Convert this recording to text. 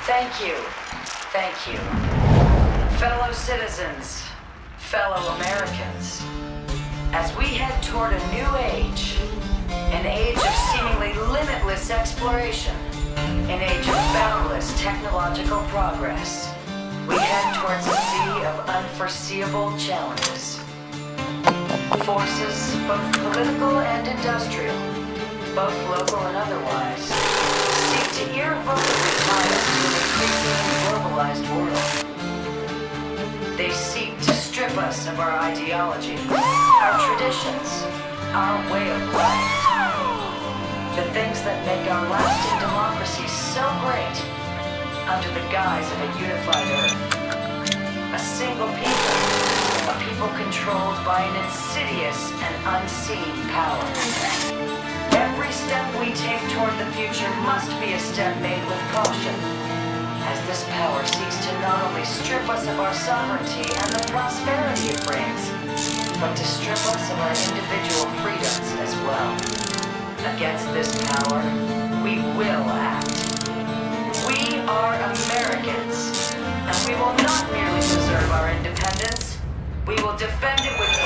Thank you. Thank you. Fellow citizens, fellow Americans, as we head toward a new age, an age of seemingly limitless exploration, an age of boundless technological progress, we head towards a sea of unforeseeable challenges. Forces, both political and industrial, both local and otherwise, seek to irrevocably tie us to an increasingly globalized world. They seek to strip us of our ideology, our traditions, our way of life. The things that make our lasting democracy so great under the guise of a unified Earth. A single people, a people controlled by an insidious and unseen power. Every step we take toward the future must be a step made with caution, as this power seeks to not only strip us of our sovereignty and the prosperity it brings, but to strip us of our individual freedoms as well. Against this power, we will act. We are Americans, and we will not merely preserve our independence, we will defend it with